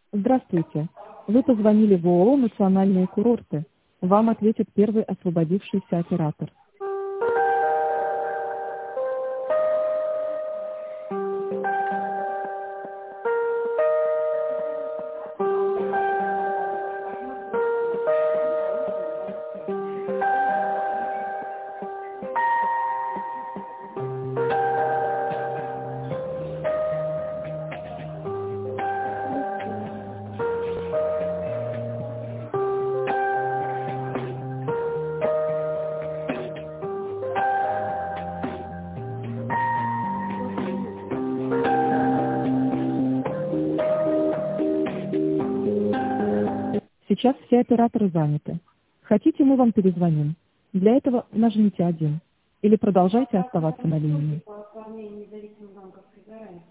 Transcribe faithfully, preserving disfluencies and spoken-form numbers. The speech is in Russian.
Здравствуйте. Вы позвонили в ООО «Национальные курорты». Вам ответит первый освободившийся оператор. Сейчас все операторы заняты. Хотите, мы вам перезвоним? Для этого нажмите один. Или продолжайте оставаться на линии. По оформлению независимой банковской гарантии.